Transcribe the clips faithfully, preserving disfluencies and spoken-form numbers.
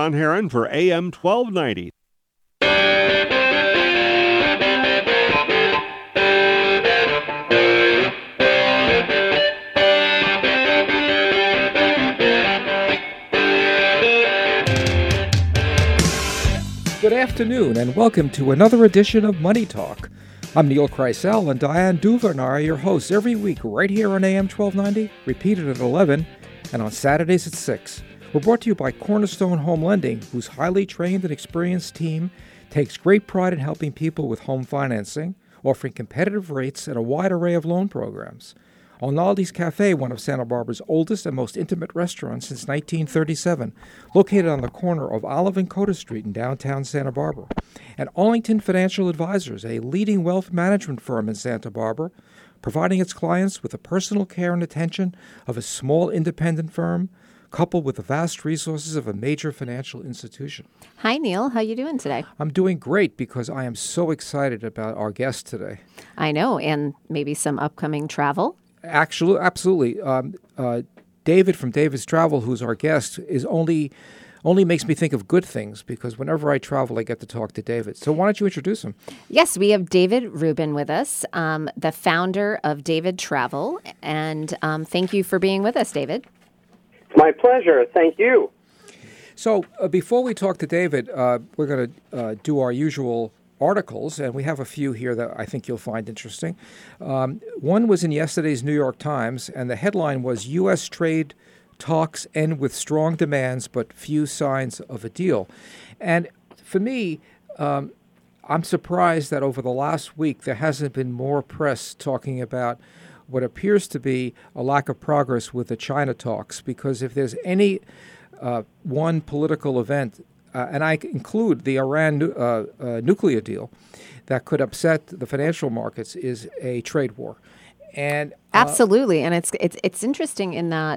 Ron Herron for A M twelve ninety. Good afternoon, and welcome to another edition of Money Talk. I'm Neil Kreisel, and Diane Duvernay are your hosts every week right here on A M twelve ninety, repeated at eleven, and on Saturdays at six. We're brought to you by Cornerstone Home Lending, whose highly trained and experienced team takes great pride in helping people with home financing, offering competitive rates and a wide array of loan programs. Onaldi's Cafe, one of Santa Barbara's oldest and most intimate restaurants since nineteen thirty-seven, located on the corner of Olive and Coda Street in downtown Santa Barbara. And Arlington Financial Advisors, a leading wealth management firm in Santa Barbara, providing its clients with the personal care and attention of a small independent firm, coupled with the vast resources of a major financial institution. Hi, Neil. How you doing today? I'm doing great because I am so excited about our guest today. I know, and maybe some upcoming travel. Actually, absolutely. Um, uh, David from David's Travel, who's our guest, is only only makes me think of good things because whenever I travel, I get to talk to David. So why don't you introduce him? Yes, we have David Rubin with us, um, the founder of David Travel. And um, thank you for being with us, David. It's my pleasure. Thank you. So uh, before we talk to David, uh, we're going to uh, do our usual articles, and we have a few here that I think you'll find interesting. Um, one was in yesterday's New York Times, and the headline was U S trade talks end with strong demands but few signs of a deal. And for me, um, I'm surprised that over the last week there hasn't been more press talking about what appears to be a lack of progress with the China talks, because if there's any uh, one political event, Uh, and I include the Iran uh, uh, nuclear deal that could upset the financial markets, is a trade war. And uh, Absolutely. And it's, it's, it's interesting in that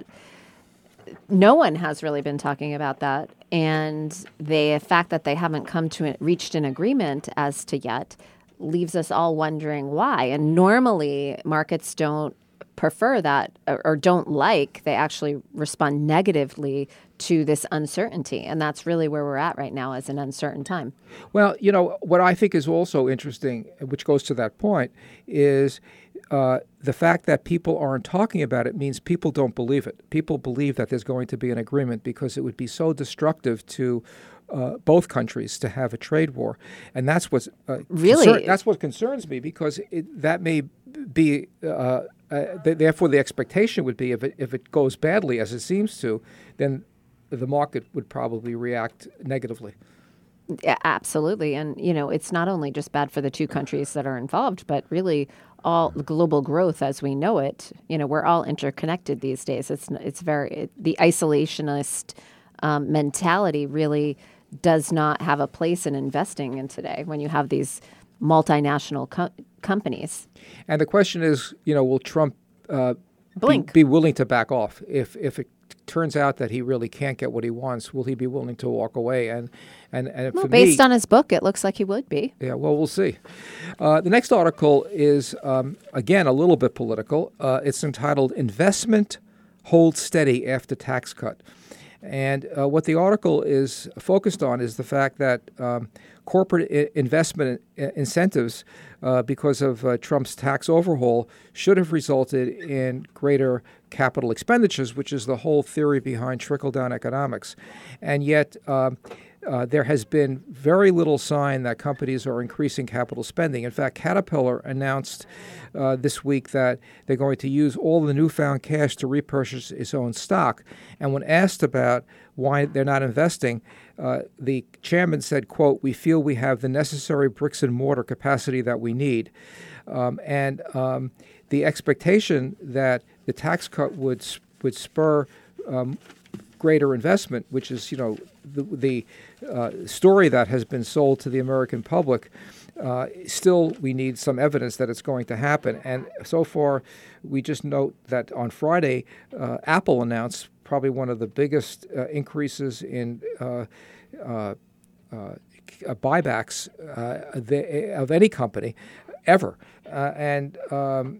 no one has really been talking about that. And the fact that they haven't come to it, reached an agreement as to yet leaves us all wondering why. And normally markets don't prefer that or, or don't like, they actually respond negatively to this uncertainty. And that's really where we're at right now, as an uncertain time. Well, you know, what I think is also interesting, which goes to that point, is uh, the fact that people aren't talking about it means people don't believe it. People believe that there's going to be an agreement because it would be so destructive to uh, both countries to have a trade war. And that's what's uh, really concern- that's what concerns me, because it, that may be uh, uh, th- therefore the expectation would be if it if it goes badly, as it seems to, then the market would probably react negatively. Yeah, absolutely. And, you know, it's not only just bad for the two countries that are involved, but really all global growth as we know it. You know, we're all interconnected these days. It's it's very it, the isolationist um, mentality really does not have a place in investing in today when you have these multinational co- companies. And the question is, you know, will Trump uh, Blink. Be, be willing to back off if if it turns out that he really can't get what he wants? Will he be willing to walk away? And and, and well, for based me, on his book, it looks like he would be. Yeah, well, we'll see. Uh, the next article is, um, again, a little bit political. Uh, it's entitled "Investment Holds Steady After Tax Cut." And uh, what the article is focused on is the fact that um, corporate I- investment I- incentives, uh, because of uh, Trump's tax overhaul, should have resulted in greater capital expenditures, which is the whole theory behind trickle-down economics. And yet um, uh, there has been very little sign that companies are increasing capital spending. In fact, Caterpillar announced uh, this week that they're going to use all the newfound cash to repurchase its own stock. And when asked about why they're not investing, uh, the chairman said, quote, "We feel we have the necessary bricks and mortar capacity that we need." Um, and um, the expectation that the tax cut would would spur um, greater investment, which is, you know, the, the uh, story that has been sold to the American public, uh, still we need some evidence that it's going to happen. And so far, we just note that on Friday, uh, Apple announced probably one of the biggest uh, increases in uh, uh, uh, buybacks uh, the, of any company ever. Uh, and um,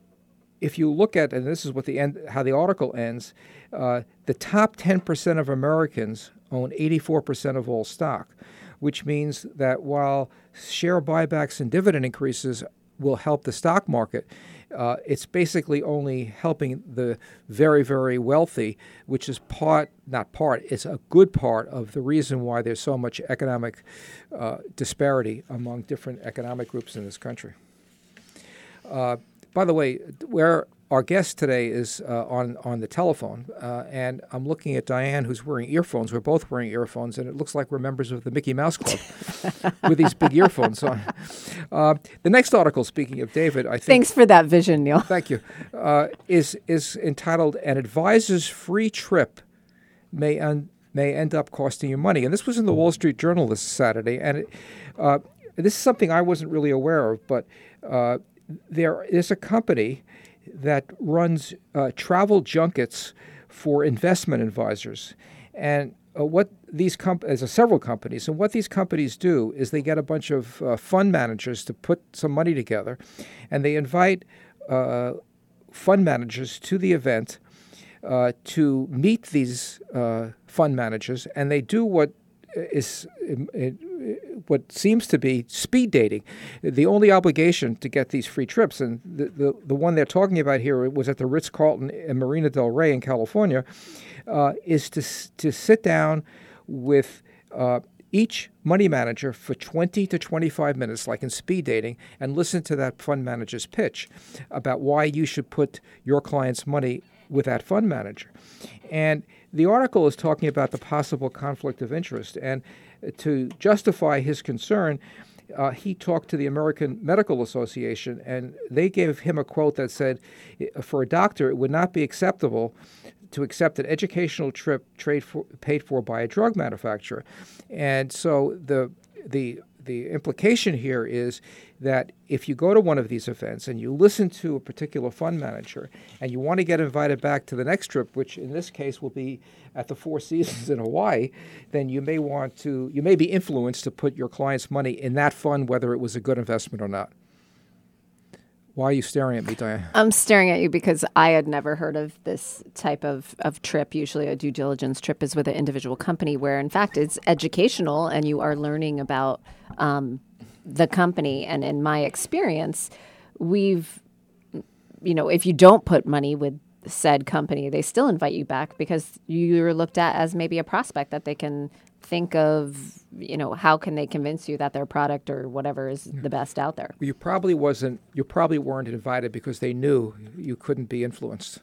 if you look at, and this is what the end, how the article ends, uh, the top ten percent of Americans own eighty-four percent of all stock, which means that while share buybacks and dividend increases will help the stock market, uh, it's basically only helping the very, very wealthy, which is part, not part, it's a good part of the reason why there's so much economic uh, disparity among different economic groups in this country. Uh, by the way, where our guest today is uh, on, on the telephone, uh, and I'm looking at Diane, who's wearing earphones. We're both wearing earphones, and it looks like we're members of the Mickey Mouse Club with these big earphones on. Uh, the next article, speaking of David, I think... Thanks for that vision, Neil. Thank you. Uh, is is entitled, "An Advisor's Free Trip May, un- may End Up Costing You Money." And this was in the Wall Street Journal this Saturday, and it, uh, this is something I wasn't really aware of, but uh, there is a company that runs uh, travel junkets for investment advisors. And uh, what these comp- there's several companies, and what these companies do is they get a bunch of uh, fund managers to put some money together, and they invite uh, fund managers to the event uh, to meet these uh, fund managers, and they do what is it, what seems to be speed dating. The only obligation to get these free trips, and the, the, the one they're talking about here was at the Ritz-Carlton in Marina del Rey in California, uh, is to to sit down with uh, each money manager for twenty to twenty-five minutes, like in speed dating, and listen to that fund manager's pitch about why you should put your client's money with that fund manager. And the article is talking about the possible conflict of interest. And to justify his concern, uh, he talked to the American Medical Association, and they gave him a quote that said, for a doctor, it would not be acceptable to accept an educational trip trade for, paid for by a drug manufacturer. And so the the the implication here is that if you go to one of these events and you listen to a particular fund manager and you want to get invited back to the next trip, which in this case will be at the Four Seasons in Hawaii, then you may want to, you may be influenced to put your client's money in that fund, whether it was a good investment or not. Why are you staring at me, Diane? I'm staring at you because I had never heard of this type of, of trip. Usually a due diligence trip is with an individual company where, in fact, it's educational and you are learning about um, the company. And in my experience, we've, you know, if you don't put money with said company, they still invite you back because you're looked at as maybe a prospect that they can think of, you know, how can they convince you that their product or whatever is the best out there? You probably wasn't, you probably weren't invited because they knew you couldn't be influenced.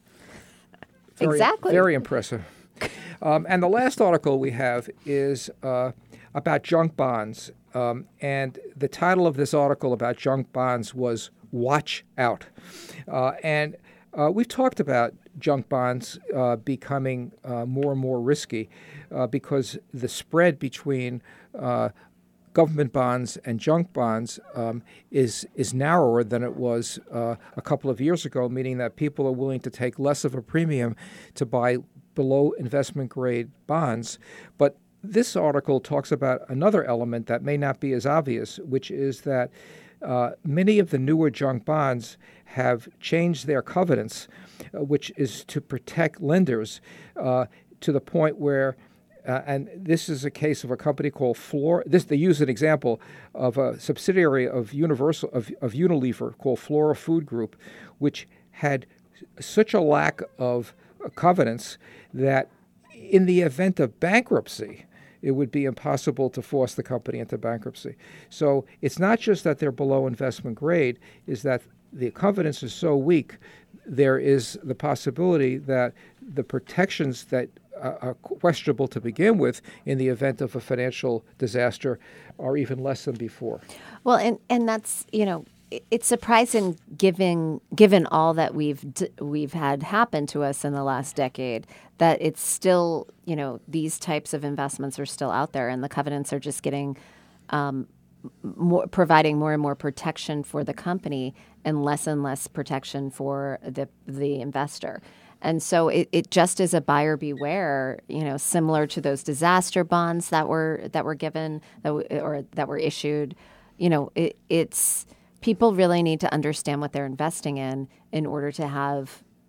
Very, exactly. Very impressive. Um, and the last article we have is uh, about junk bonds. Um, and the title of this article about junk bonds was Watch Out. Uh, and Uh, we've talked about junk bonds uh, becoming uh, more and more risky uh, because the spread between uh, government bonds and junk bonds um, is is narrower than it was uh, a couple of years ago, meaning that people are willing to take less of a premium to buy below investment grade bonds. But this article talks about another element that may not be as obvious, which is that Uh, many of the newer junk bonds have changed their covenants, uh, which is to protect lenders uh, to the point where, uh, and this is a case of a company called Flora. This they use an example of a subsidiary of Universal of, of Unilever called Flora Food Group, which had such a lack of uh, covenants that in the event of bankruptcy, it would be impossible to force the company into bankruptcy. So it's not just that they're below investment grade, is that the covenants are so weak, there is the possibility that the protections that are questionable to begin with in the event of a financial disaster are even less than before. Well, and, and that's, you know, it's surprising given given all that we've d- we've had happen to us in the last decade that it's still, you know, these types of investments are still out there and the covenants are just getting um, more, providing more and more protection for the company and less and less protection for the the investor. And so it, it just is a buyer beware, you know, similar to those disaster bonds that were that were given that w- or that were issued. You know, it, it's people really need to understand what they're investing in in order to have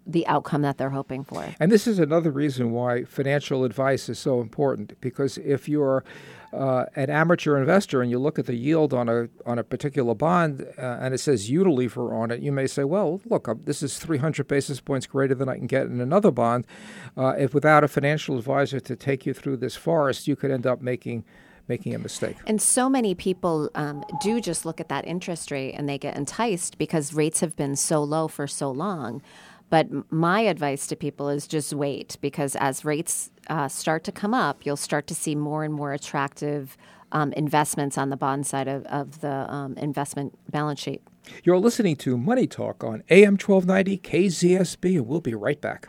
the outcome that they're hoping for. And this is another reason why financial advice is so important, because if you're uh, an amateur investor and you look at the yield on a on a particular bond uh, and it says Unilever on it, you may say, well, look, uh, this is three hundred basis points greater than I can get in another bond. Uh, if without a financial advisor to take you through this forest, you could end up making making a mistake. And so many people um, do just look at that interest rate and they get enticed because rates have been so low for so long. But my advice to people is just wait, because as rates uh, start to come up, you'll start to see more and more attractive um, investments on the bond side of, of the um, investment balance sheet. You're listening to Money Talk on A M twelve ninety K Z S B, and we'll be right back.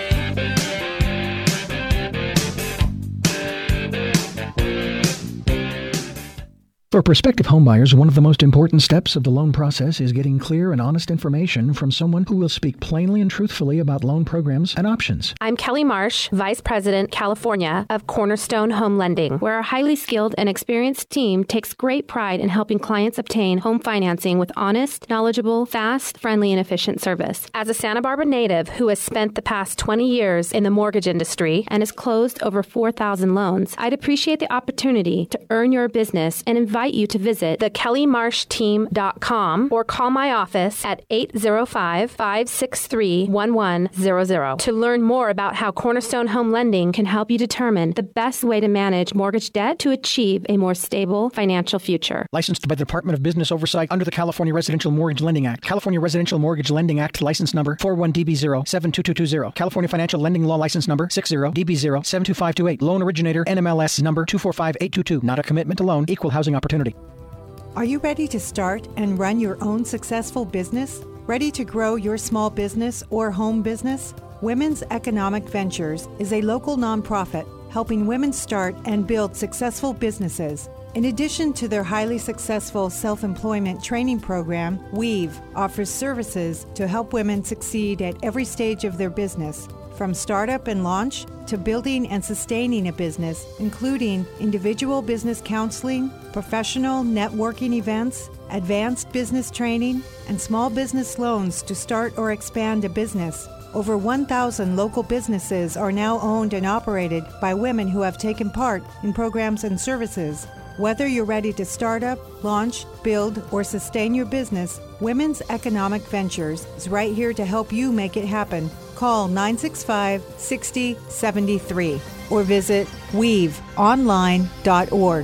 For prospective homebuyers, one of the most important steps of the loan process is getting clear and honest information from someone who will speak plainly and truthfully about loan programs and options. I'm Kelly Marsh, Vice President, California of Cornerstone Home Lending, where our highly skilled and experienced team takes great pride in helping clients obtain home financing with honest, knowledgeable, fast, friendly, and efficient service. As a Santa Barbara native who has spent the past twenty years in the mortgage industry and has closed over four thousand loans, I'd appreciate the opportunity to earn your business and invite you to visit the kelly marsh team dot com or call my office at eight zero five, five six three, one one zero zero to learn more about how Cornerstone Home Lending can help you determine the best way to manage mortgage debt to achieve a more stable financial future. Licensed by the Department of Business Oversight under the California Residential Mortgage Lending Act. California Residential Mortgage Lending Act license number four one D B zero seven two two two zero. California Financial Lending Law license number six zero D B zero seven two five two eight. Loan originator N M L S number two four five eight two two. Not a commitment to loan. Equal housing opportunity. Are you ready to start and run your own successful business? Ready to grow your small business or home business? Women's Economic Ventures is a local nonprofit helping women start and build successful businesses. In addition to their highly successful self-employment training program, Weave offers services to help women succeed at every stage of their business, from startup and launch to building and sustaining a business, including individual business counseling, professional networking events, advanced business training, and small business loans to start or expand a business. Over one thousand local businesses are now owned and operated by women who have taken part in programs and services. Whether you're ready to start up, launch, build, or sustain your business, Women's Economic Ventures is right here to help you make it happen. Call nine six five, six zero seven three or visit weave online dot org.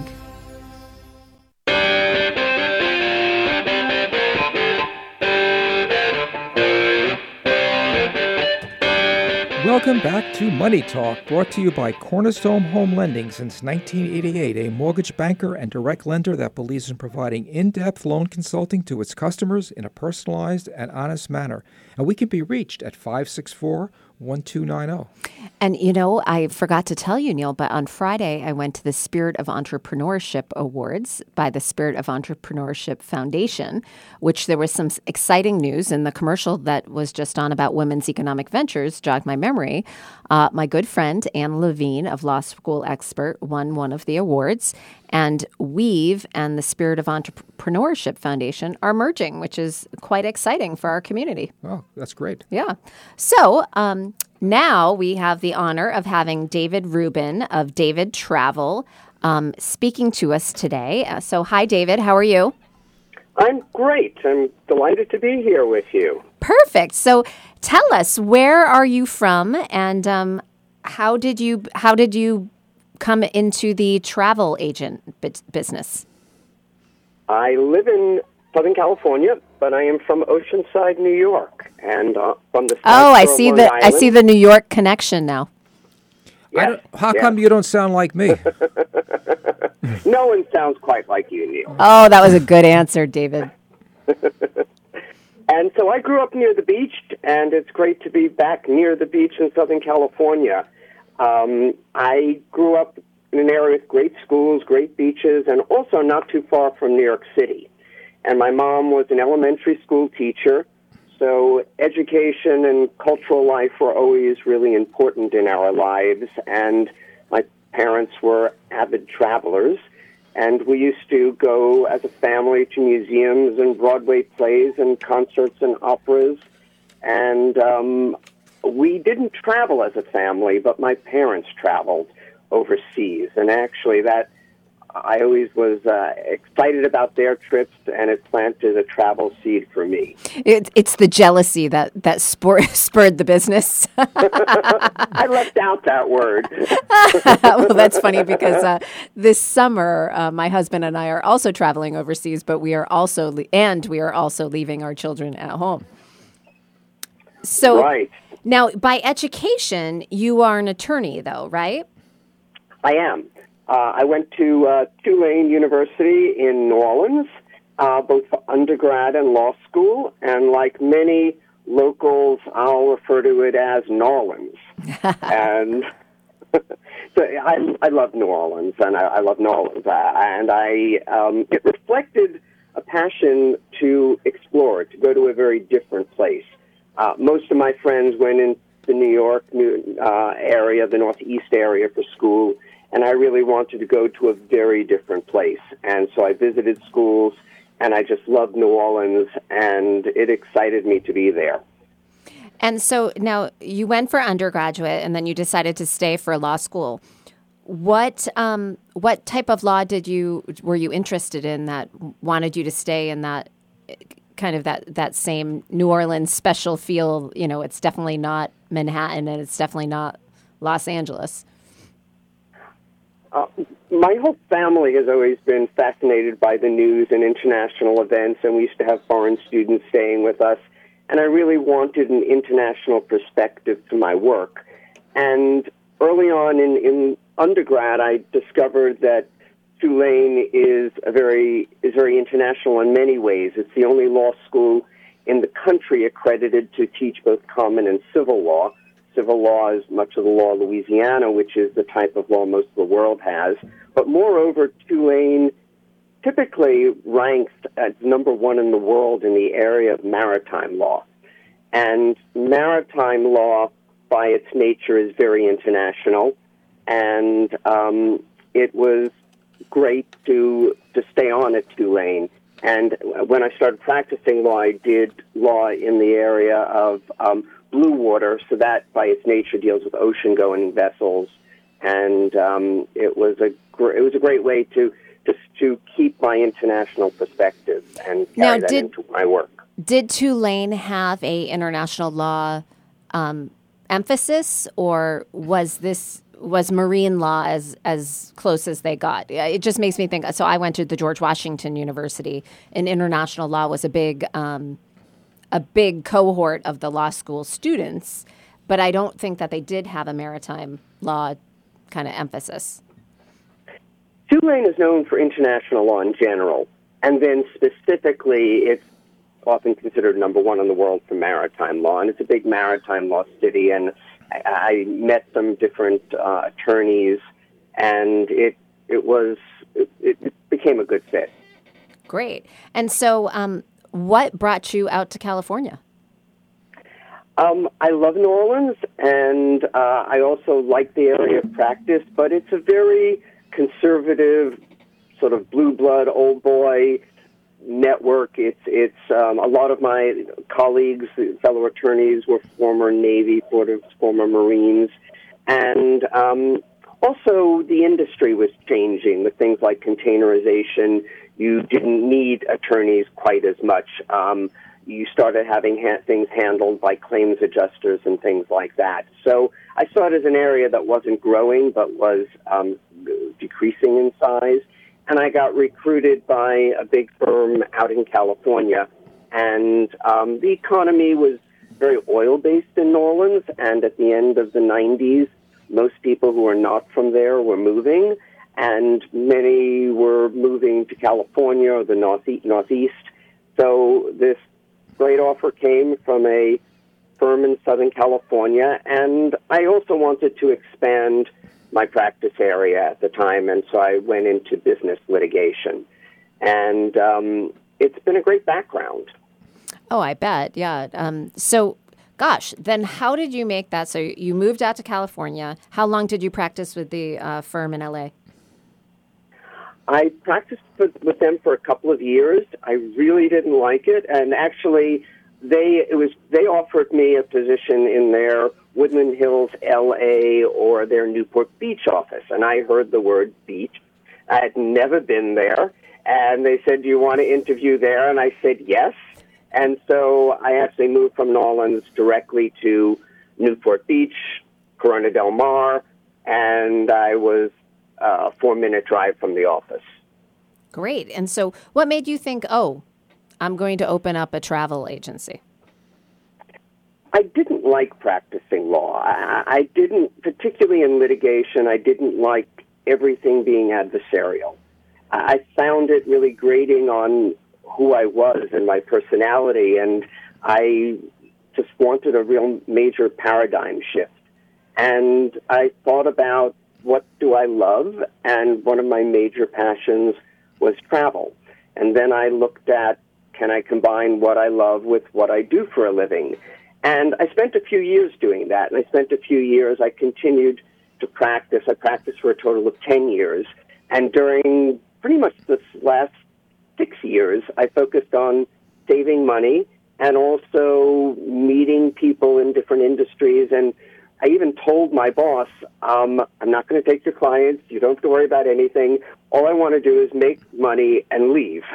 Welcome back to Money Talk, brought to you by Cornerstone Home Lending since nineteen eighty-eight, a mortgage banker and direct lender that believes in providing in-depth loan consulting to its customers in a personalized and honest manner. And we can be reached at five six four, one two nine zero. And, you know, I forgot to tell you, Neil, but on Friday, I went to the Spirit of Entrepreneurship Awards by the Spirit of Entrepreneurship Foundation, which there was some exciting news in the commercial that was just on about women's economic ventures, jogged my memory. Uh, my good friend, Anne Levine of Law School Expert, won one of the awards. And Weave and the Spirit of Entrepreneurship Foundation are merging, which is quite exciting for our community. Oh, that's great. Yeah. So um, now we have the honor of having David Rubin of David Travel um, speaking to us today. Uh, so hi, David. How are you? I'm great. I'm delighted to be here with you. Perfect. So tell us, where are you from, and um, how did you how did you come into the travel agent business? I live in Southern California, but I am from Oceanside, New York, and uh, from the oh, I see the I see the New York connection now. Yes, I don't, how yes. come you don't sound like me? No one sounds quite like you, Neil. Oh, that was a good answer, David. And so I grew up near the beach, and it's great to be back near the beach in Southern California. Um, I grew up in an area with great schools, great beaches, and also not too far from New York City. And my mom was an elementary school teacher, so education and cultural life were always really important in our lives. And my parents were avid travelers, and we used to go as a family to museums and Broadway plays and concerts and operas. And um, we didn't travel as a family, but my parents traveled overseas. And actually that I always was uh, excited about their trips, and it planted a travel seed for me. It, it's the jealousy that, that spur, spurred the business. I left out that word. Well, that's funny because uh, this summer, uh, my husband and I are also traveling overseas, but we are also, le- and we are also leaving our children at home. So right. Now, by education, you are an attorney, though, right? I am. Uh, I went to uh, Tulane University in New Orleans, uh, both for undergrad and law school, and like many locals, I'll refer to it as Norlins. and so I, I love New Orleans, and I, I love New Orleans, uh, and I um, it reflected a passion to explore, to go to a very different place. Uh, most of my friends went into the New York uh, area, the Northeast area for school, and I really wanted to go to a very different place. And so I visited schools, and I just loved New Orleans, and it excited me to be there. And so now you went for undergraduate, and then you decided to stay for law school. What um, what type of law did you were you interested in that wanted you to stay in that kind of that, that same New Orleans special feel? You know, it's definitely not Manhattan, and it's definitely not Los Angeles. Uh, my whole family has always been fascinated by the news and international events, and we used to have foreign students staying with us, and I really wanted an international perspective to my work. And early on in, in undergrad, I discovered that Tulane is a very is very international in many ways. It's the only law school in the country accredited to teach both common and civil law. Civil law is much of the law of Louisiana, which is the type of law most of the world has. But moreover, Tulane typically ranks as number one in the world in the area of maritime law. And maritime law, by its nature, is very international. And um, it was great to to stay on at Tulane. And when I started practicing law, I did law in the area of um, blue water, so that by its nature deals with ocean-going vessels, and um, it was a gr- it was a great way to to to keep my international perspective and carry now, that did, into my work. Did Tulane have a international law um, emphasis, or was this was marine law as as close as they got? It just makes me think. So I went to the George Washington University, and international law was a big. Um, a big cohort of the law school students, but I don't think that they did have a maritime law kind of emphasis. Tulane is known for international law in general, and then specifically it's often considered number one in the world for maritime law, and it's a big maritime law city, and I, I met some different uh, attorneys, and it it was it, it became a good fit. Great. And so um, what brought you out to California? Um, I love New Orleans, and uh, I also like the area of practice, but it's a very conservative, sort of blue blood, old boy network. It's it's um, a lot of my colleagues, fellow attorneys, were former Navy, former Marines, and um, also the industry was changing with things like containerization. You didn't need attorneys quite as much. Um, you started having ha- things handled by claims adjusters and things like that. So I saw it as an area that wasn't growing but was um, decreasing in size. And I got recruited by a big firm out in California. And um, the economy was very oil-based in New Orleans. And at the end of the nineties, most people who were not from there were moving. And many were moving to California or the Northeast. Northeast. So this great offer came from a firm in Southern California, and I also wanted to expand my practice area at the time, and so I went into business litigation. And um, it's been a great background. Oh, I bet, yeah. Um, so, gosh, then how did you make that? So you moved out to California. How long did you practice with the uh, firm in L A? I practiced with them for a couple of years. I really didn't like it, and actually they it was they offered me a position in their Woodland Hills, L A, or their Newport Beach office, and I heard the word beach. I had never been there, and they said, "Do you want to interview there?" And I said yes, and so I actually moved from New Orleans directly to Newport Beach, Corona del Mar, and I was a four-minute drive from the office. Great. And so what made you think, oh, I'm going to open up a travel agency? I didn't like practicing law. I, I didn't, particularly in litigation, I didn't like everything being adversarial. I found it really grating on who I was and my personality, and I just wanted a real major paradigm shift. And I thought about, what do I love? And one of my major passions was travel. And then I looked at, can I combine what I love with what I do for a living? And I spent a few years doing that. And I spent a few years, I continued to practice. I practiced for a total of ten years. And during pretty much this last six years, I focused on saving money and also meeting people in different industries. And I even told my boss, um, I'm not going to take your clients. You don't have to worry about anything. All I want to do is make money and leave.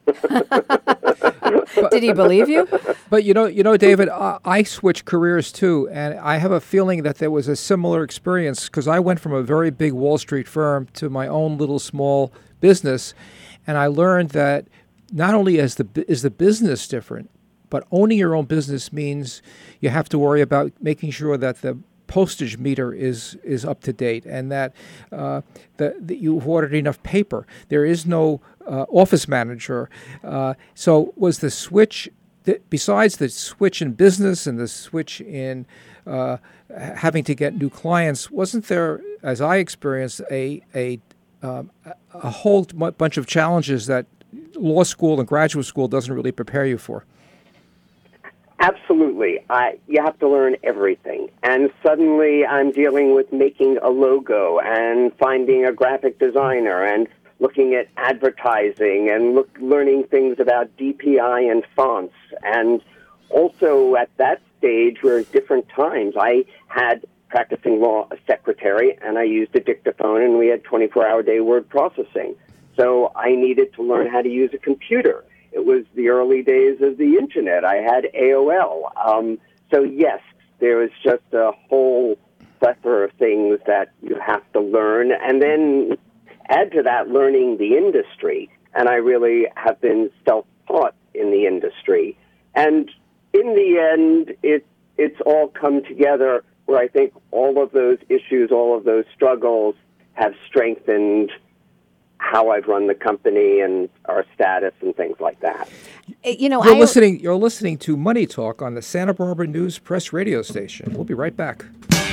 Did he believe you? But you know, you know, David, I, I switched careers too, and I have a feeling that there was a similar experience because I went from a very big Wall Street firm to my own little small business, and I learned that not only is the is the business different, but owning your own business means you have to worry about making sure that the postage meter is is up to date, and that uh, that, that you've ordered enough paper. There is no uh, office manager. Uh, so was the switch, th- besides the switch in business and the switch in uh, having to get new clients, wasn't there, as I experienced, a a um, a whole bunch of challenges that law school and graduate school doesn't really prepare you for? Absolutely. I, you have to learn everything. And suddenly I'm dealing with making a logo and finding a graphic designer and looking at advertising and look, learning things about D P I and fonts. And also at that stage were different times. I had, practicing law, a secretary, and I used a dictaphone, and we had twenty-four hour day word processing. So I needed to learn how to use a computer. It was the early days of the Internet. I had A O L. Um, so, yes, there was just a whole plethora of things that you have to learn. And then add to that learning the industry. And I really have been self-taught in the industry. And in the end, it, it's all come together where I think all of those issues, all of those struggles have strengthened how I've run the company and our status and things like that. You know, you're I, listening. You're listening to Money Talk on the Santa Barbara News Press radio station. We'll be right back.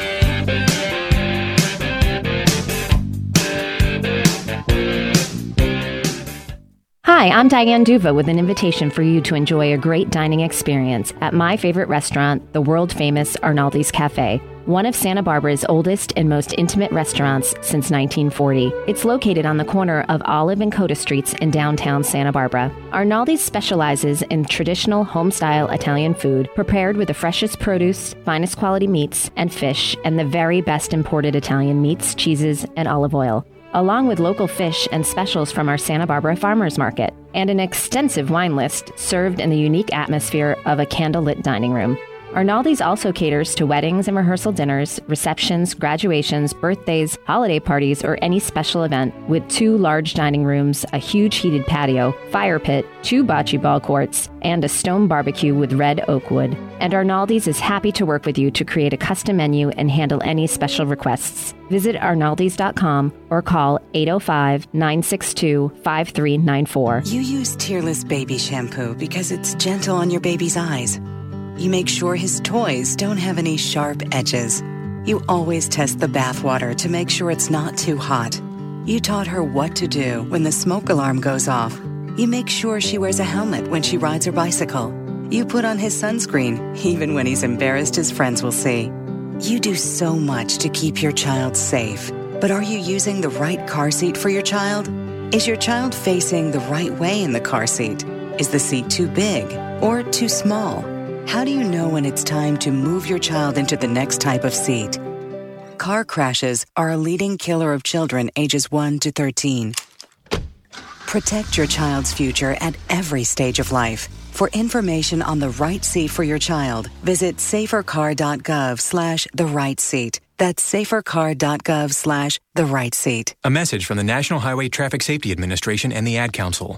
Hi, I'm Diane Duva with an invitation for you to enjoy a great dining experience at my favorite restaurant, the world-famous Arnaldi's Cafe, one of Santa Barbara's oldest and most intimate restaurants since nineteen forty. It's located on the corner of Olive and Coda Streets in downtown Santa Barbara. Arnaldi's specializes in traditional home-style Italian food prepared with the freshest produce, finest quality meats and fish, and the very best imported Italian meats, cheeses, and olive oil, along with local fish and specials from our Santa Barbara Farmers Market, and an extensive wine list served in the unique atmosphere of a candlelit dining room. Arnaldi's also caters to weddings and rehearsal dinners, receptions, graduations, birthdays, holiday parties, or any special event, with two large dining rooms, a huge heated patio, fire pit, two bocce ball courts, and a stone barbecue with red oak wood. And Arnaldi's is happy to work with you to create a custom menu and handle any special requests. Visit arnaldis dot com or call eight oh five, nine six two, five three nine four. You use Tearless Baby Shampoo because it's gentle on your baby's eyes. You make sure his toys don't have any sharp edges. You always test the bathwater to make sure it's not too hot. You taught her what to do when the smoke alarm goes off. You make sure she wears a helmet when she rides her bicycle. You put on his sunscreen, even when he's embarrassed his friends will see. You do so much to keep your child safe. But are you using the right car seat for your child? Is your child facing the right way in the car seat? Is the seat too big or too small? How do you know when it's time to move your child into the next type of seat? Car crashes are a leading killer of children ages one to thirteen. Protect your child's future at every stage of life. For information on the right seat for your child, visit safercar.gov slash the right seat. That's safercar.gov slash the right seat. A message from the National Highway Traffic Safety Administration and the Ad Council.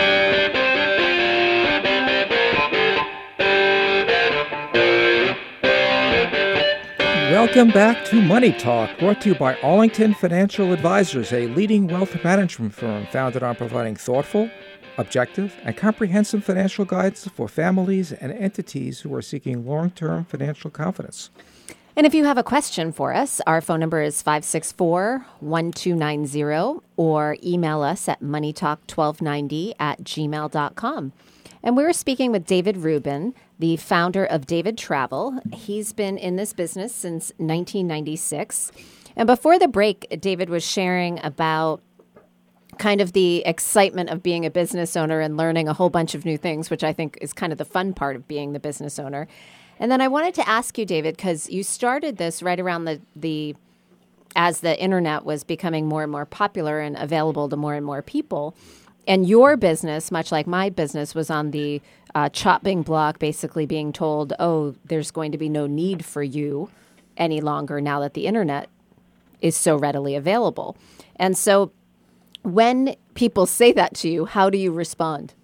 Welcome back to Money Talk, brought to you by Arlington Financial Advisors, a leading wealth management firm founded on providing thoughtful, objective, and comprehensive financial guidance for families and entities who are seeking long-term financial confidence. And if you have a question for us, our phone number is five six four, one two nine zero or email us at moneytalk twelve ninety at gmail dot com. And we were speaking with David Rubin, the founder of David Travel. He's been in this business since nineteen ninety-six. And before the break, David was sharing about kind of the excitement of being a business owner and learning a whole bunch of new things, which I think is kind of the fun part of being the business owner. And then I wanted to ask you, David, because you started this right around the, the as the internet was becoming more and more popular and available to more and more people. And your business, much like my business, was on the uh, chopping block, basically being told, oh, there's going to be no need for you any longer now that the internet is so readily available. And so when people say that to you, how do you respond?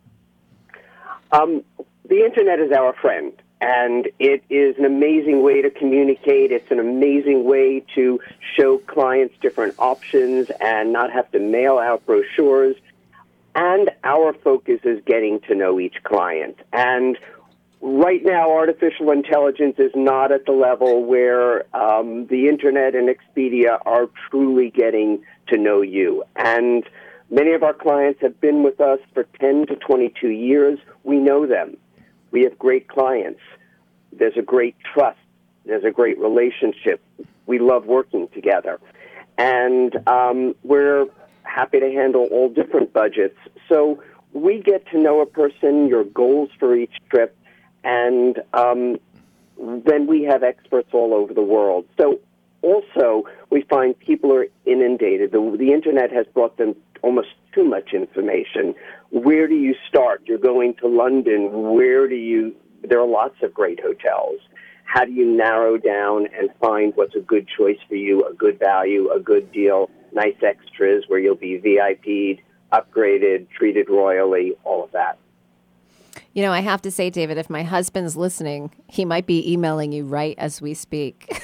Um, the internet is our friend, and it is an amazing way to communicate. It's an amazing way to show clients different options and not have to mail out brochures. And our focus is getting to know each client. And right now, artificial intelligence is not at the level where um, the internet and Expedia are truly getting to know you. And many of our clients have been with us for ten to twenty-two years. We know them. We have great clients. There's a great trust. There's a great relationship. We love working together. And um, we're happy to handle all different budgets. So we get to know a person, your goals for each trip, and um, then we have experts all over the world. So also, we find people are inundated. The, the internet has brought them almost too much information. Where do you start? You're going to London. Where do you... There are lots of great hotels. How do you narrow down and find what's a good choice for you, a good value, a good deal, nice extras where you'll be V I P'd, upgraded, treated royally, all of that? You know, I have to say, David, if my husband's listening, he might be emailing you right as we speak.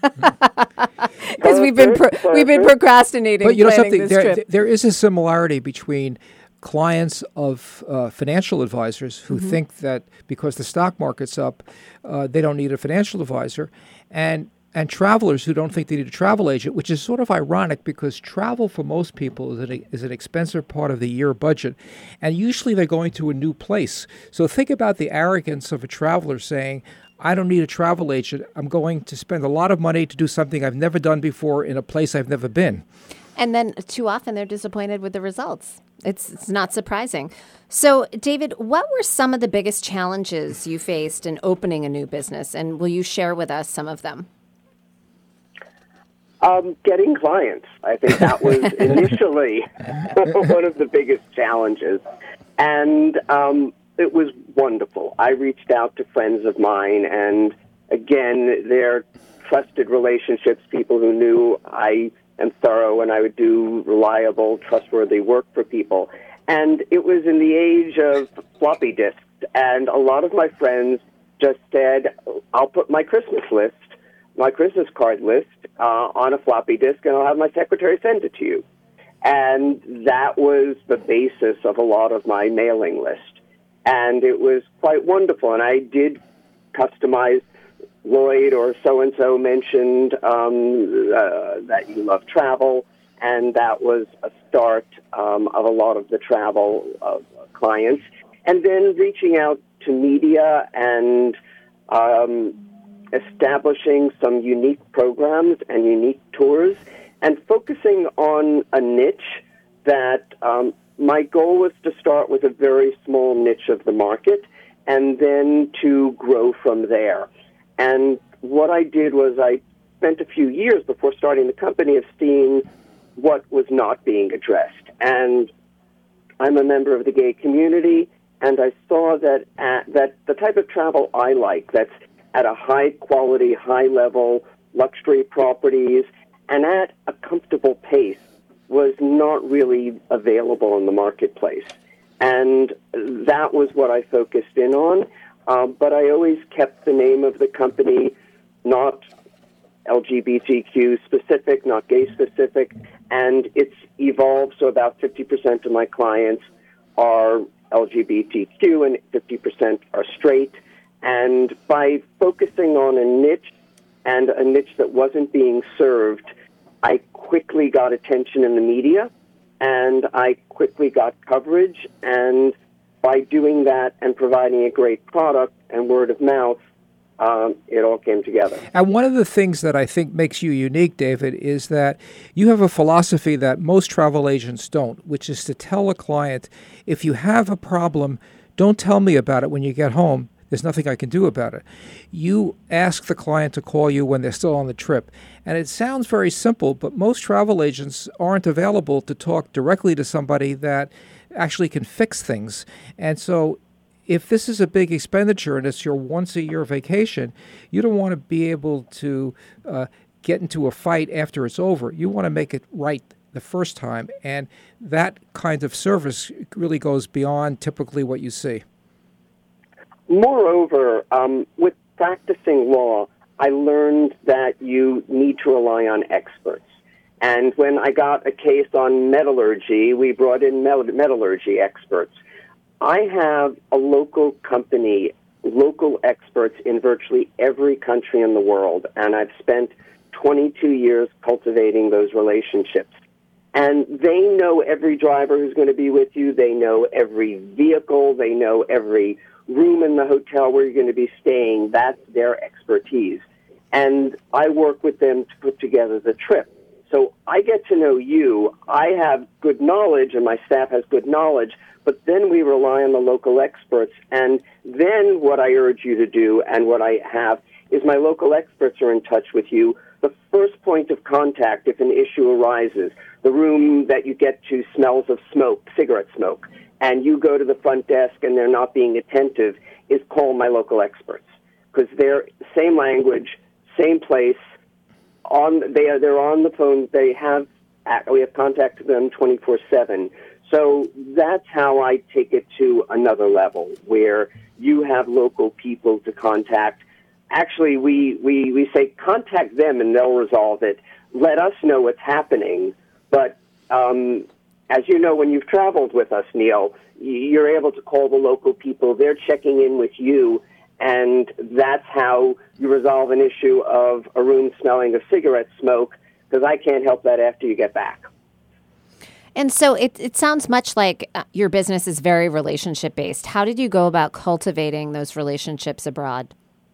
Because we've been pro- we've been procrastinating. But you know planning something, this there, trip. there is a similarity between clients of uh, financial advisors who mm-hmm. think that because the stock market's up, uh, they don't need a financial advisor, and and travelers who don't think they need a travel agent, which is sort of ironic because travel for most people is an, is an expensive part of the year budget, and usually they're going to a new place. So think about the arrogance of a traveler saying, I don't need a travel agent. I'm going to spend a lot of money to do something I've never done before in a place I've never been. And then too often they're disappointed with the results. It's, it's not surprising. So, David, what were some of the biggest challenges you faced in opening a new business? And will you share with us some of them? Um, getting clients. I think that was initially one of the biggest challenges. And um, it was wonderful. I reached out to friends of mine, and again, they're trusted relationships, people who knew I am thorough and I would do reliable, trustworthy work for people. And it was in the age of floppy disks, and a lot of my friends just said, I'll put my Christmas list, my Christmas card list, uh, on a floppy disk, and I'll have my secretary send it to you. And that was the basis of a lot of my mailing list. And it was quite wonderful. And I did customize. Lloyd or so-and-so mentioned um, uh, that you love travel, and that was a start um, of a lot of the travel uh, clients. And then reaching out to media and um, establishing some unique programs and unique tours and focusing on a niche that um, my goal was to start with a very small niche of the market and then to grow from there. And what I did was I spent a few years before starting the company of seeing what was not being addressed. And I'm a member of the gay community, and I saw that at, that the type of travel I like, that's at a high quality, high level, luxury properties, and at a comfortable pace, was not really available in the marketplace. And that was what I focused in on. Um, but I always kept the name of the company not L G B T Q specific, not gay specific, and it's evolved. So about fifty percent of my clients are L G B T Q and fifty percent are straight. And by focusing on a niche and a niche that wasn't being served, I quickly got attention in the media, and I quickly got coverage. And by doing that and providing a great product and word of mouth, Um, it all came together. And one of the things that I think makes you unique, David, is that you have a philosophy that most travel agents don't, which is to tell a client, if you have a problem, don't tell me about it when you get home. There's nothing I can do about it. You ask the client to call you when they're still on the trip. And it sounds very simple, but most travel agents aren't available to talk directly to somebody that actually can fix things. And so if this is a big expenditure and it's your once-a-year vacation, you don't want to be able to uh, get into a fight after it's over. You want to make it right the first time, and that kind of service really goes beyond typically what you see. Moreover, um, with practicing law, I learned that you need to rely on experts. And when I got a case on metallurgy, we brought in metallurgy experts. I have a local company, local experts in virtually every country in the world, and I've spent twenty-two years cultivating those relationships. And they know every driver who's going to be with you. They know every vehicle. They know every room in the hotel where you're going to be staying. That's their expertise. And I work with them to put together the trip. So I get to know you. I have good knowledge, and my staff has good knowledge, but then we rely on the local experts. And then what I urge you to do, and what I have, is my local experts are in touch with you. The first point of contact, if an issue arises, the room that you get to smells of smoke, cigarette smoke, and you go to the front desk and they're not being attentive, is call my local experts. Because they're same language, same place, on they are they're on the phone. They have we have contact with them twenty-four seven. So that's how I take it to another level, where you have local people to contact. Actually, we, we, we say contact them and they'll resolve it. Let us know what's happening. But um, as you know, when you've traveled with us, Neil, you're able to call the local people. They're checking in with you, and that's how you resolve an issue of a room smelling of cigarette smoke, because I can't help that after you get back. And so it, it sounds much like your business is very relationship-based. How did you go about cultivating those relationships abroad?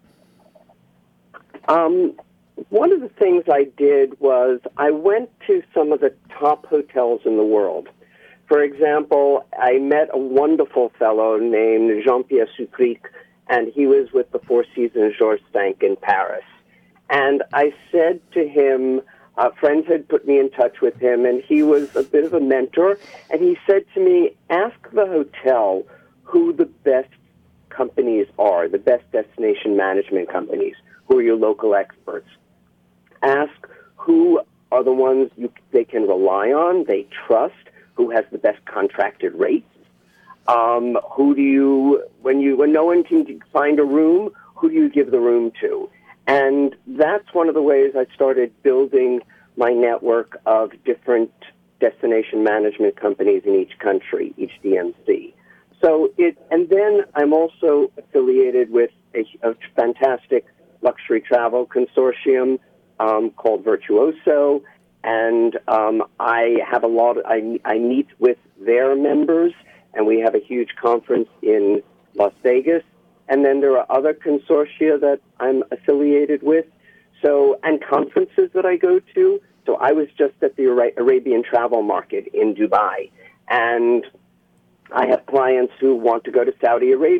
Um, one of the things I did was I went to some of the top hotels in the world. For example, I met a wonderful fellow named Jean-Pierre Sucric, and he was with the Four Seasons Georges Cinq in Paris. And I said to him, Uh, friends had put me in touch with him, and he was a bit of a mentor. And he said to me, ask the hotel who the best companies are, the best destination management companies, who are your local experts. Ask who are the ones you, they can rely on, they trust, who has the best contracted rates. Um, who do you, when you when no one can find a room, who do you give the room to? And that's one of the ways I started building my network of different destination management companies in each country, each D M C. So it, and then I'm also affiliated with a, a fantastic luxury travel consortium um, called Virtuoso, and um, I have a lot. Of, I I meet with their members, and we have a huge conference in Las Vegas. And then there are other consortia that I'm affiliated with, so and conferences that I go to. So I was just at the Arabian Travel Market in Dubai, and I have clients who want to go to Saudi Arabia,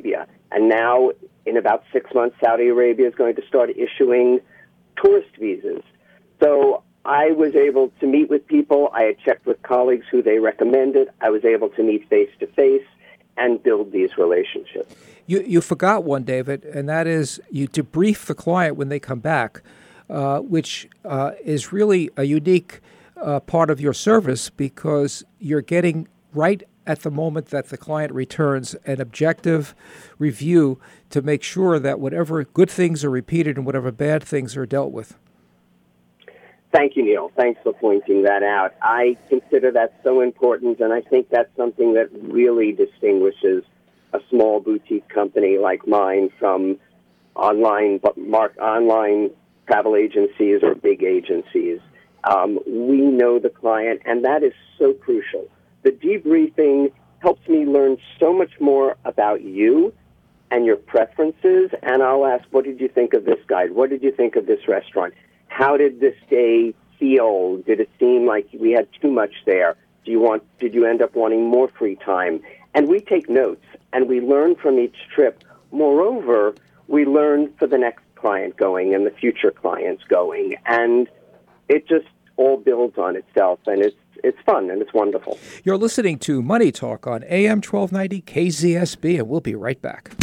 And now, in about six months, Saudi Arabia is going to start issuing tourist visas. So I was able to meet with people. I had checked with colleagues who they recommended. I was able to meet face-to-face and build these relationships. You you forgot one, David, and that is you to brief the client when they come back, uh, which uh, is really a unique uh, part of your service because you're getting right at the moment that the client returns an objective review to make sure that whatever good things are repeated and whatever bad things are dealt with. Thank you, Neil. Thanks for pointing that out. I consider that so important, and I think that's something that really distinguishes a small boutique company like mine from online mark, online travel agencies or big agencies. Um, we know the client, and that is so crucial. The debriefing helps me learn so much more about you and your preferences, and I'll ask, what did you think of this guide? What did you think of this restaurant? How did this day feel? Did it seem like we had too much there? Do you want? Did you end up wanting more free time? And we take notes, and we learn from each trip. Moreover, we learn for the next client going and the future clients going, and it just all builds on itself, and it's it's fun, and it's wonderful. You're listening to Money Talk on A M twelve ninety K Z S B, and we'll be right back.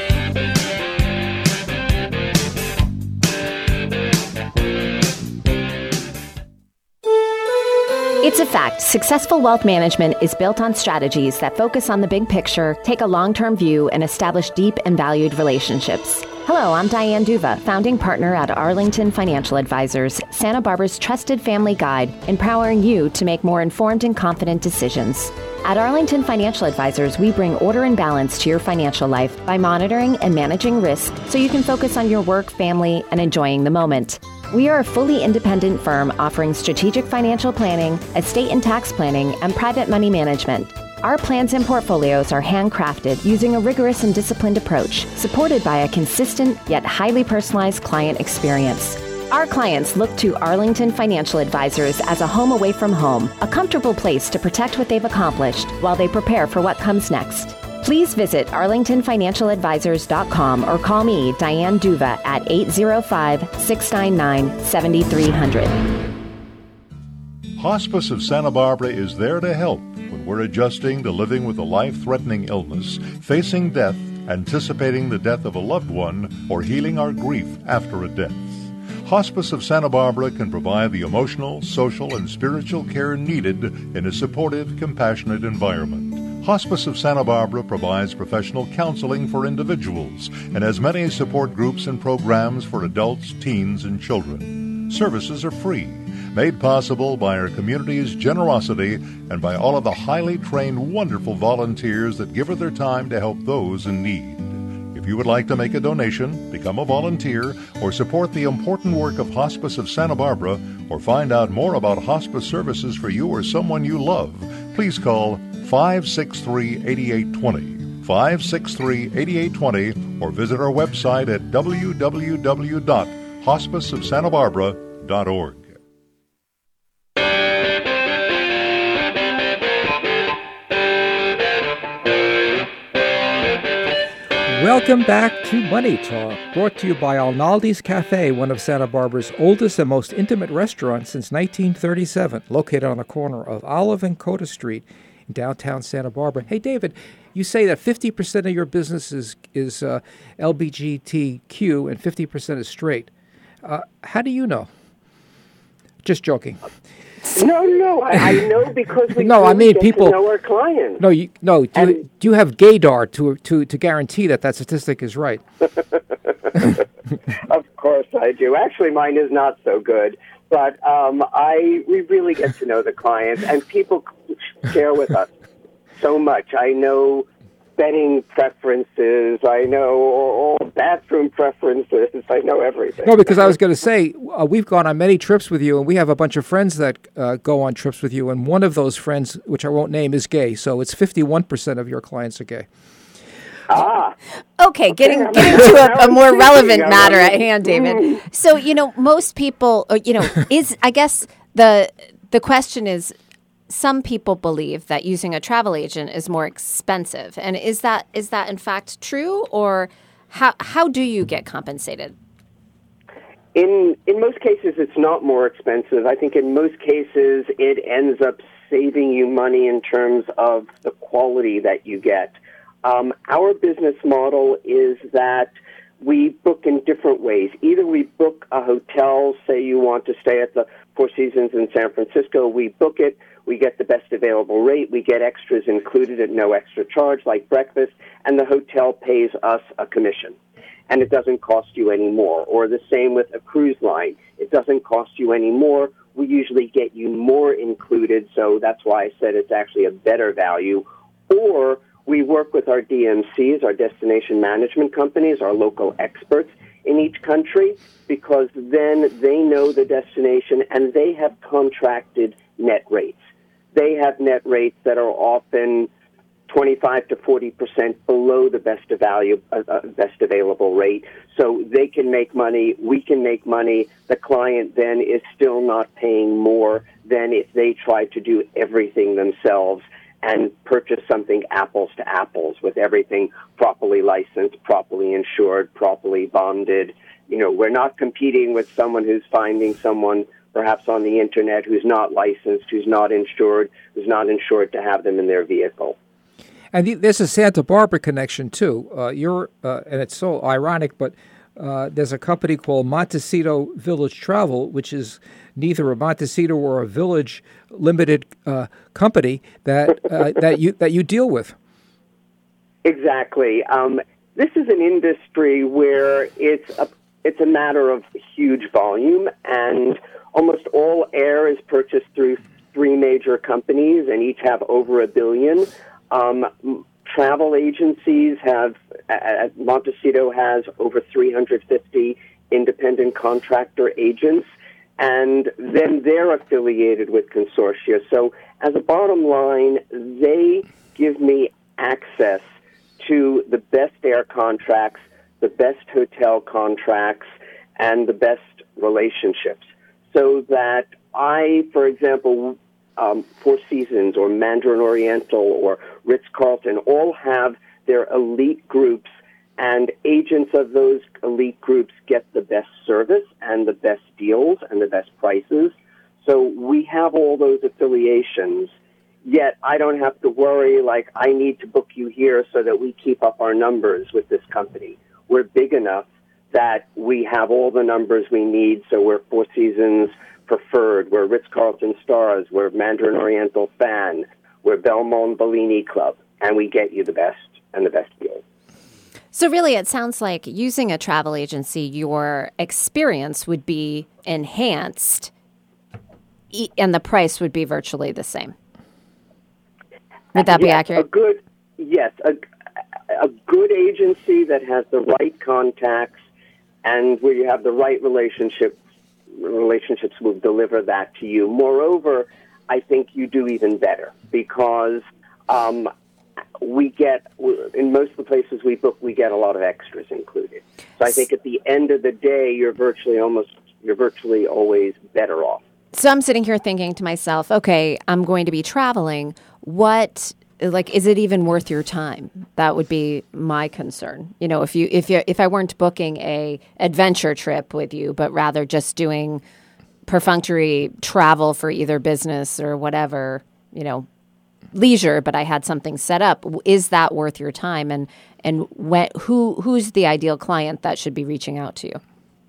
It's a fact. Successful wealth management is built on strategies that focus on the big picture, take a long-term view, and establish deep and valued relationships. Hello, I'm Diane Duva, founding partner at Arlington Financial Advisors, Santa Barbara's trusted family guide, empowering you to make more informed and confident decisions. At Arlington Financial Advisors, we bring order and balance to your financial life by monitoring and managing risk so you can focus on your work, family, and enjoying the moment. We are a fully independent firm offering strategic financial planning, estate and tax planning, and private money management. Our plans and portfolios are handcrafted using a rigorous and disciplined approach, supported by a consistent yet highly personalized client experience. Our clients look to Arlington Financial Advisors as a home away from home, a comfortable place to protect what they've accomplished while they prepare for what comes next. Please visit arlington financial advisors dot com or call me, Diane Duva, at eight zero five, six nine nine, seven three zero zero. Hospice of Santa Barbara is there to help when we're adjusting to living with a life-threatening illness, facing death, anticipating the death of a loved one, or healing our grief after a death. Hospice of Santa Barbara can provide the emotional, social, and spiritual care needed in a supportive, compassionate environment. Hospice of Santa Barbara provides professional counseling for individuals and has many support groups and programs for adults, teens, and children. Services are free, made possible by our community's generosity and by all of the highly trained, wonderful volunteers that give of their time to help those in need. If you would like to make a donation, become a volunteer, or support the important work of Hospice of Santa Barbara, or find out more about hospice services for you or someone you love, please call five six three, eight eight two zero, five six three, eight eight two zero, or visit our website at w w w dot hospice of santa barbara dot org. Welcome back to Money Talk, brought to you by Alnaldi's Cafe, one of Santa Barbara's oldest and most intimate restaurants since nineteen thirty-seven, located on the corner of Olive and Coda Street in downtown Santa Barbara. Hey, David, you say that fifty percent of your business is, is uh, L G B T Q and fifty percent is straight. Uh, how do you know? Just joking. No, no, I, I know because we no, really I mean get people to know our clients. No, you, no. Do, you, do you have gaydar to to to guarantee that that statistic is right? Of course I do. Actually, mine is not so good, but um, I we really get to know the clients, and people share with us so much. I know bedding preferences. I know all bathroom preferences. I know everything. No, because I was going to say, uh, we've gone on many trips with you, and we have a bunch of friends that uh, go on trips with you, and one of those friends, which I won't name, is gay. So it's fifty-one percent of your clients are gay. Ah. Okay, getting, getting to a, a more relevant matter at hand, David. So, you know, most people, you know, is, I guess the the question is, some people believe that using a travel agent is more expensive. And is that is that in fact true, or how how do you get compensated? In in most cases, it's not more expensive. I think in most cases, it ends up saving you money in terms of the quality that you get. Um, our business model is that we book in different ways. Either we book a hotel, say you want to stay at the Four Seasons in San Francisco, we book it, we get the best available rate, we get extras included at no extra charge, like breakfast, and the hotel pays us a commission. And it doesn't cost you any more. Or the same with a cruise line. It doesn't cost you any more. We usually get you more included, so that's why I said it's actually a better value. Or we work with our D M Cs, our destination management companies, our local experts in each country, because then they know the destination and they have contracted net rates. They have net rates that are often twenty-five to forty percent below the best of value, uh, uh, best available rate. So they can make money, we can make money. The client then is still not paying more than if they tried to do everything themselves and purchase something apples to apples with everything properly licensed, properly insured, properly bonded. You know, we're not competing with someone who's finding someone perhaps on the internet who's not licensed, who's not insured, who's not insured to have them in their vehicle. And there's a Santa Barbara connection, too. Uh, you're, uh, and it's so ironic, but uh, there's a company called Montecito Village Travel, which is neither a Montecito or a Village limited uh, company that uh, that you that you deal with. Exactly. Um, this is an industry where it's a it's a matter of huge volume, and almost all air is purchased through three major companies, and each have over a billion. Um, travel agencies have, uh, Montecito has over three hundred fifty independent contractor agents, and then they're affiliated with consortia. So as a bottom line, they give me access to the best air contracts, the best hotel contracts, and the best relationships. So that I, for example, um, Four Seasons or Mandarin Oriental or Ritz-Carlton all have their elite groups, and agents of those elite groups get the best service and the best deals and the best prices. So we have all those affiliations, yet I don't have to worry like I need to book you here so that we keep up our numbers with this company. We're big enough that we have all the numbers we need, so we're Four Seasons Preferred, we're Ritz-Carlton Stars, we're Mandarin Oriental Fan, we're Belmont Bellini Club, and we get you the best and the best deals. So really, it sounds like using a travel agency, your experience would be enhanced and the price would be virtually the same. Would that yes, be accurate? A good, yes, a, a good agency that has the right contacts and where you have the right relationship, relationships will deliver that to you. Moreover, I think you do even better because um, we get, in most of the places we book, we get a lot of extras included. So I think at the end of the day, you're virtually almost, you're virtually always better off. So I'm sitting here thinking to myself, okay, I'm going to be traveling. What, like, is it even worth your time? That would be my concern. You know, if you, if you, if I weren't booking a adventure trip with you, but rather just doing perfunctory travel for either business or whatever, you know, leisure, but I had something set up. Is that worth your time? And and when, who who's the ideal client that should be reaching out to you?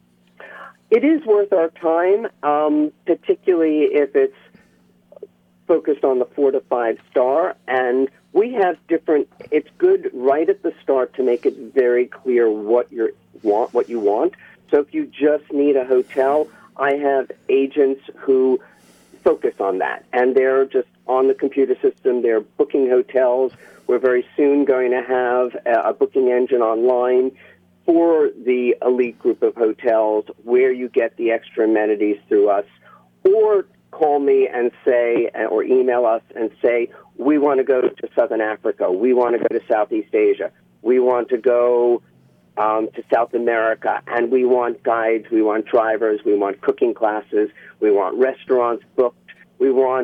It is worth our time, um, particularly if it's focused on the four to five star. And we have different. It's good right at the start to make it very clear what you want. What you want. So if you just need a hotel, I have agents who focus on that, and they're just on the computer system. They're booking hotels. We're very soon going to have a, a booking engine online for the elite group of hotels where you get the extra amenities through us. Or call me and say, or email us and say, we want to go to Southern Africa. We want to go to Southeast Asia. We want to go um, to South America. And we want guides. We want drivers. We want cooking classes. We want restaurants booked. We want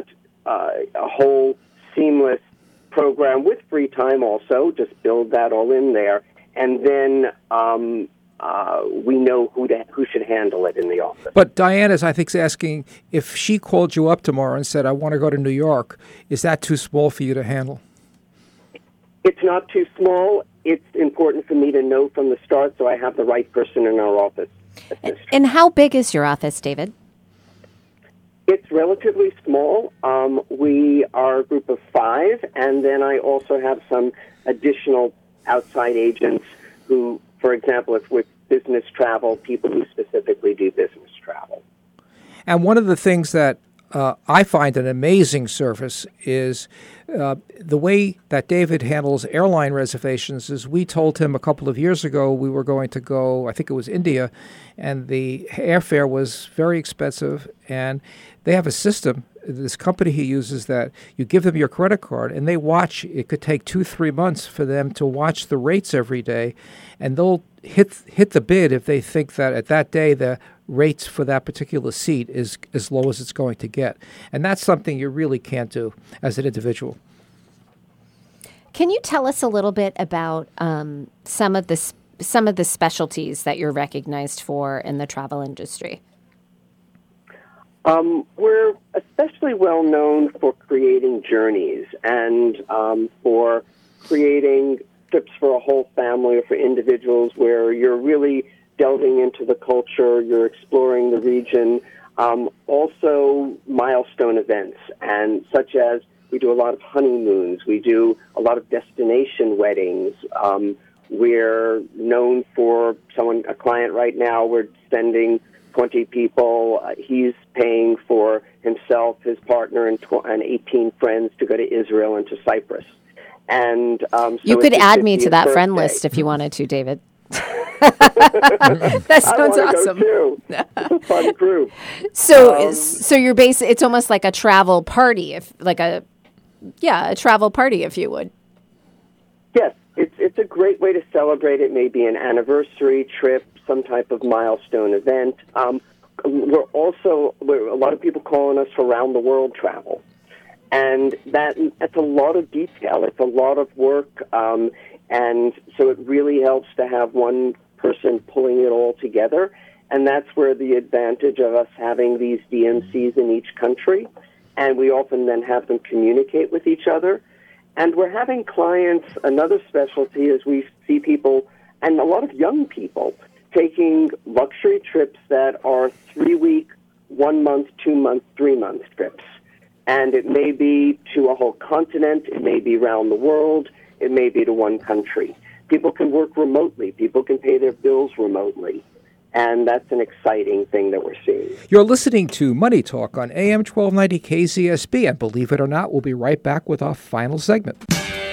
uh, a whole seamless program with free time also, just build that all in there. And then um, uh, we know who to, who should handle it in the office. But Diana's, I think, is asking, if she called you up tomorrow and said, I want to go to New York, is that too small for you to handle? It's not too small. It's important for me to know from the start so I have the right person in our office. And, and how big is your office, David? It's relatively small. Um, we are a group of five, and then I also have some additional outside agents who, for example, if with business travel, people who specifically do business travel. And one of the things that uh, I find an amazing service is uh, the way that David handles airline reservations. Is we told him a couple of years ago we were going to go, I think it was India, and the airfare was very expensive, and they have a system, this company he uses, that you give them your credit card and they watch. It could take two, three months for them to watch the rates every day, and they'll hit hit the bid if they think that at that day the rates for that particular seat is as low as it's going to get. And that's something you really can't do as an individual. Can you tell us a little bit about um, some of the sp- some of the specialties that you're recognized for in the travel industry? Um, we're especially well known for creating journeys and um, for creating trips for a whole family or for individuals where you're really delving into the culture, you're exploring the region. Um, also, milestone events, and such as we do a lot of honeymoons, we do a lot of destination weddings. Um, we're known for someone, a client right now, we're sending twenty people. Uh, he's paying for himself, his partner, and, tw- and eighteen friends to go to Israel and to Cyprus. And um, so you could add me to that birthday. friend list if you wanted to, David. That sounds I awesome. Go too. It's a fun group. So, Um, so you're basi- It's almost like a travel party, if like a yeah, a travel party, if you would. Yes, it's it's a great way to celebrate. It may be an anniversary trip, some type of milestone event. Um, we're also we're, a lot of people calling us for round the world travel, and that that's a lot of detail. It's a lot of work, um, and so it really helps to have one person pulling it all together. And that's where the advantage of us having these D M Cs in each country, and we often then have them communicate with each other. And we're having clients, another specialty is we see people, and a lot of young people, taking luxury trips that are three-week, one-month, two-month, three-month trips. And it may be to a whole continent, it may be around the world, it may be to one country. People can work remotely, people can pay their bills remotely. And that's an exciting thing that we're seeing. You're listening to Money Talk on A M twelve ninety K Z S B, and believe it or not, we'll be right back with our final segment.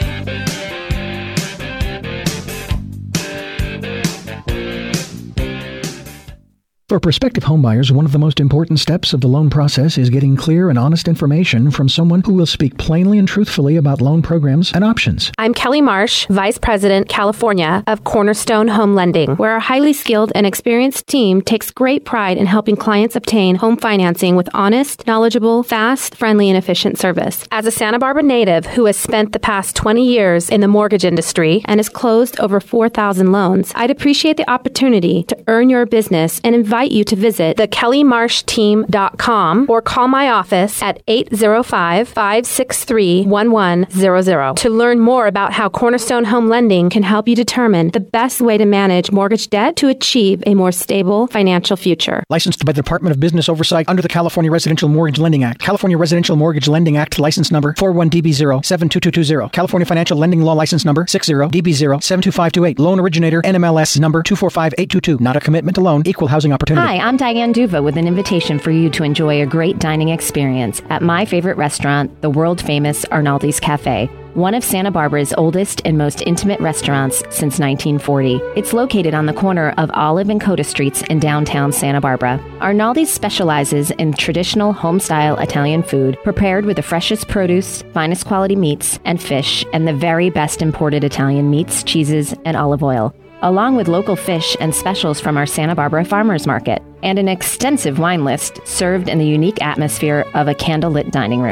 For prospective homebuyers, one of the most important steps of the loan process is getting clear and honest information from someone who will speak plainly and truthfully about loan programs and options. I'm Kelly Marsh, Vice President, California of Cornerstone Home Lending, where our highly skilled and experienced team takes great pride in helping clients obtain home financing with honest, knowledgeable, fast, friendly, and efficient service. As a Santa Barbara native who has spent the past twenty years in the mortgage industry and has closed over four thousand loans, I'd appreciate the opportunity to earn your business and invite you to visit the kelly marsh team dot com or call my office at eight zero five, five six three, one one zero zero to learn more about how Cornerstone Home Lending can help you determine the best way to manage mortgage debt to achieve a more stable financial future. Licensed by the Department of Business Oversight under the California Residential Mortgage Lending Act. California Residential Mortgage Lending Act license number four one D B zero seven two two two zero. California Financial Lending Law license number six zero D B zero seven two five two eight. Loan originator N M L S number two four five eight two two. Not a commitment to loan. Equal housing opportunity. Hi, I'm Diane Duva with an invitation for you to enjoy a great dining experience at my favorite restaurant, the world-famous Arnaldi's Cafe, one of Santa Barbara's oldest and most intimate restaurants since nineteen forty. It's located on the corner of Olive and Coda Streets in downtown Santa Barbara. Arnaldi's specializes in traditional home-style Italian food prepared with the freshest produce, finest quality meats and fish, and the very best imported Italian meats, cheeses, and olive oil, along with local fish and specials from our Santa Barbara Farmers Market, and an extensive wine list served in the unique atmosphere of a candlelit dining room.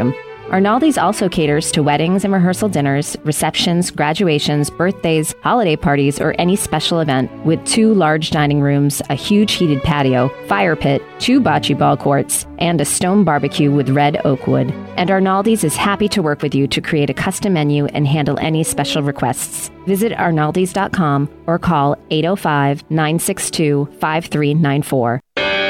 Arnaldi's also caters to weddings and rehearsal dinners, receptions, graduations, birthdays, holiday parties, or any special event with two large dining rooms, a huge heated patio, fire pit, two bocce ball courts, and a stone barbecue with red oak wood. And Arnaldi's is happy to work with you to create a custom menu and handle any special requests. Visit arnaldis dot com or call eight oh five, nine six two, five three nine four.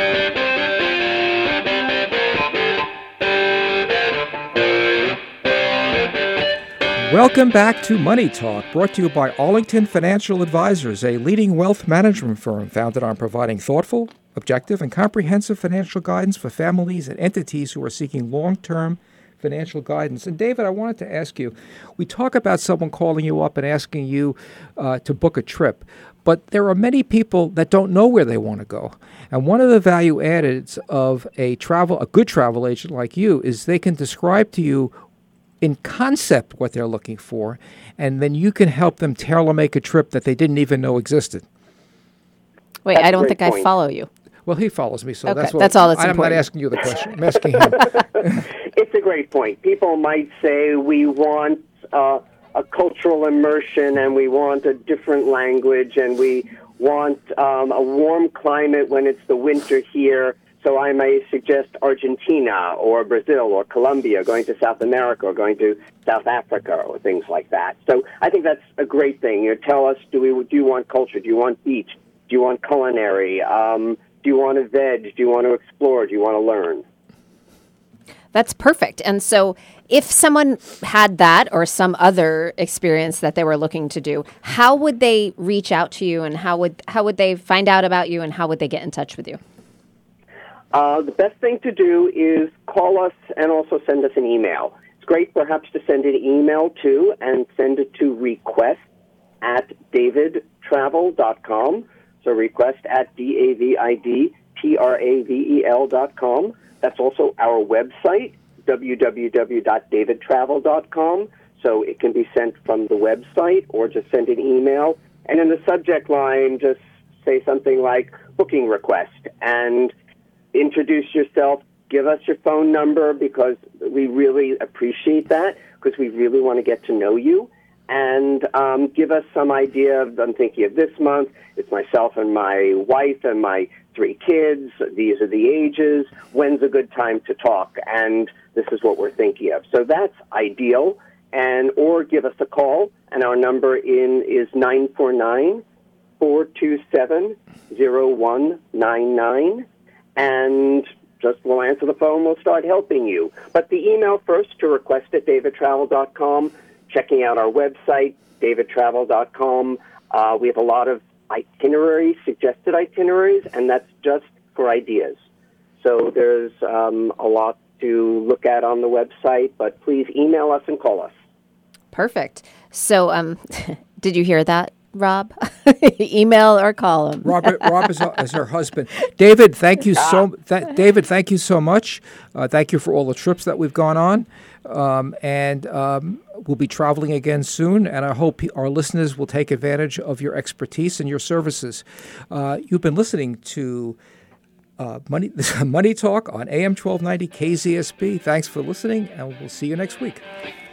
Welcome back to Money Talk, brought to you by Arlington Financial Advisors, a leading wealth management firm founded on providing thoughtful, objective, and comprehensive financial guidance for families and entities who are seeking long-term financial guidance. And David, I wanted to ask you, we talk about someone calling you up and asking you uh, to book a trip, but there are many people that don't know where they want to go. And one of the value addeds of a travel, a good travel agent like you, is they can describe to you in concept what they're looking for, and then you can help them tailor make a trip that they didn't even know existed. Wait, That's I don't think point. I follow you. Well, he follows me, so okay, that's what that's all that's I'm important. not asking you the question. I'm asking him. It's a great point. People might say we want uh, a cultural immersion and we want a different language and we want um, a warm climate when it's the winter here. So I may suggest Argentina or Brazil or Colombia, going to South America or going to South Africa or things like that. So I think that's a great thing. You tell us, do we do you want culture? Do you want beach? Do you want culinary? Um, do you want to veg? Do you want to explore? Do you want to learn? That's perfect. And so if someone had that or some other experience that they were looking to do, how would they reach out to you and how would how would they find out about you and how would they get in touch with you? Uh, the best thing to do is call us and also send us an email. It's great perhaps to send an email to and send it to request at david travel dot com. So request at D A V I D T R A V E L dot com. That's also our website, w w w dot david travel dot com. So it can be sent from the website or just send an email. And in the subject line, just say something like booking request and introduce yourself, give us your phone number because we really appreciate that because we really want to get to know you. And um, give us some idea of, I'm thinking of this month, it's myself and my wife and my three kids, these are the ages, when's a good time to talk, and this is what we're thinking of. So that's ideal, and or give us a call, and our number in is nine four nine, four two seven, zero one nine nine, and just we'll answer the phone, we'll start helping you. But the email first to request at david travel dot com, checking out our website, david travel dot com. Uh, we have a lot of itineraries, suggested itineraries, and that's just for ideas. So there's um, a lot to look at on the website, but please email us and call us. Perfect. So um, did you hear that, Rob? Email or call him. Robert, Rob is, is her husband. David, thank you so. Th- David, thank you so much. Uh, thank you for all the trips that we've gone on, um, and um, we'll be traveling again soon. And I hope our listeners will take advantage of your expertise and your services. Uh, you've been listening to uh, Money Money Talk on A M twelve ninety K Z S B. Thanks for listening, and we'll see you next week.